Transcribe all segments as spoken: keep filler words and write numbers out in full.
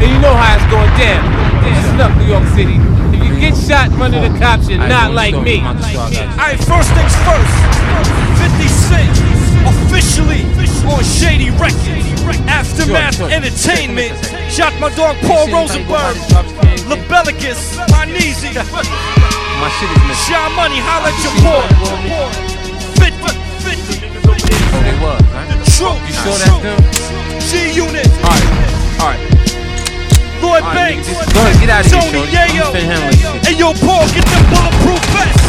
And you know how it's going down. Listen up, New York City. If you get shot in front of the cops, you're not like me. Alright, first things first. fifty Cent, officially on Shady Records. Aftermath Entertainment. Shot my dog Paul Rosenberg. Lebellicus, Maneezy. My shit is missing. Shy Money, holla at your boy. fifty, fifty. They was, right? The truth. You sure that's them? G-Unit. Alright, alright. Lloyd All right, Banks. nigga, go ahead, get out of here, Tony shorty. Yayo. I'm finna handle this shit. Hey, yo, Paul, get them bulletproof vests.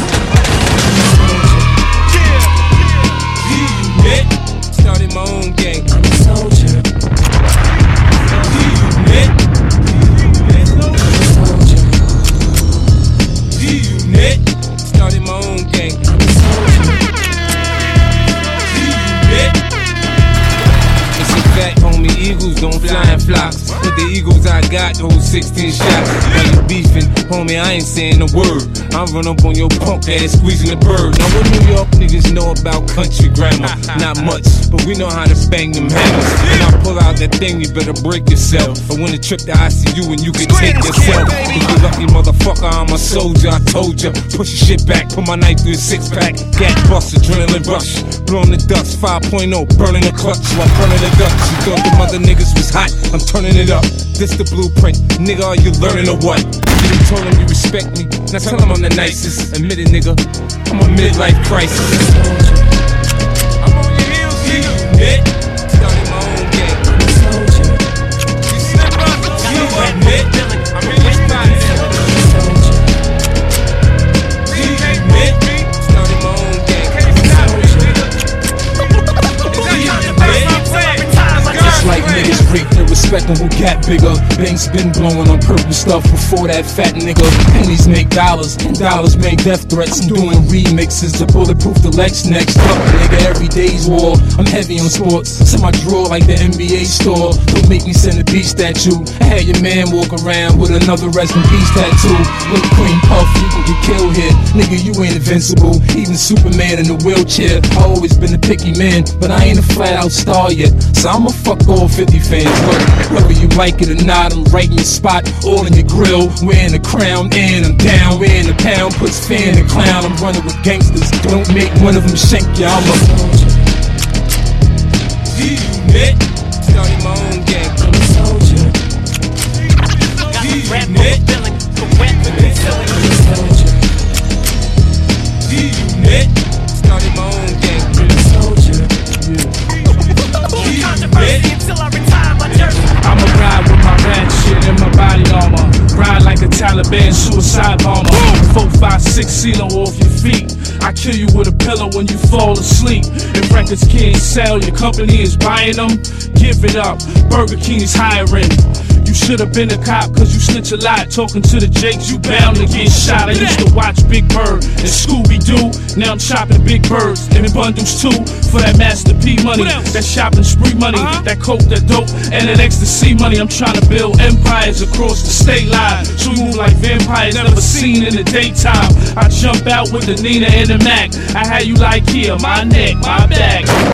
Yeah. G-Unit. Started my own gang. I'm a soldier. G-Unit. G-Unit. Started my own gang. I'm a soldier. G-Unit. It's a fact, homie, eagles don't fly in flocks. With the eagles I got, those sixteen shots. While you beefing, homie, I ain't saying a word. I run up on your punk ass, squeezing the bird. Now what New York niggas know about country grammar? Not much, but we know how to bang them hammers. When I pull out that thing, you better break yourself. But when the trip to I C U and you can take yourself. If you lucky motherfucker, I'm a soldier, I told ya. Push your shit back, put my knife through a six pack. Gat bust, adrenaline rush. Blowing the dust, five point oh, burning the clutch. So I'm burning the Dutch. You thought the mother niggas was hot, I'm turning it up. This the blueprint, nigga, are you learning or what? You told him you respect me, now tell him I'm the nicest. Admit it, nigga, I'm a midlife crisis. I'm on your heels, G-Unit. Started my own gang. I'm a soldier. You slip up, G-Unit. I'm in your spot, G-Unit. Started my own gang. Can't stop me, nigga. It's like niggas break their respect on who got bigger. Banks been blowing on purple stuff before that fat nigga. Pennies make dollars, dollars make death threats. I'm doing remixes to bulletproof the Lex next up, nigga. Every day's war. I'm heavy on sports. It's in my drawer like the N B A store. Don't make me send a beach statue. I had your man walk around with another rest in peace tattoo. With cream puff, you can get killed here. Nigga, you ain't invincible. Even Superman in a wheelchair. I always been a picky man, but I ain't a flat out star yet. So I'ma fuck all fifty fans. Look, whether you like it or not, I'm right in your spot, all in your grill. Wearing the crown and I'm down. Wearing the pound, puts fear in the clown. I'm running with gangsters. Don't make one of them shank ya. I'm a G-Unit. Started my own gang. I'm a soldier. G-Unit. I'm a soldier. G-Unit. Started my own gang. I'm a soldier. I'ma ride with my rat shit in my body armor. Ride like a Taliban suicide bomber. Four, five, six, seal off your feet. I kill you with a pillow when you fall asleep. If records can't sell, your company is buying them. Give it up, Burger King is hiring. You should've been a cop cause you snitch a lot. Talking to the Jakes, you bound to get shot. I used to watch Big Bird and Scooby-Doo. Now I'm chopping big birds and in bundles too. For that Master P money, that shopping spree money, that coke, that dope, and that ecstasy money. I'm trying to build empires across the state line. So we move like vampires never seen in the daytime. I jump out with the Nina and the Mac. I had you like here, my neck, my back.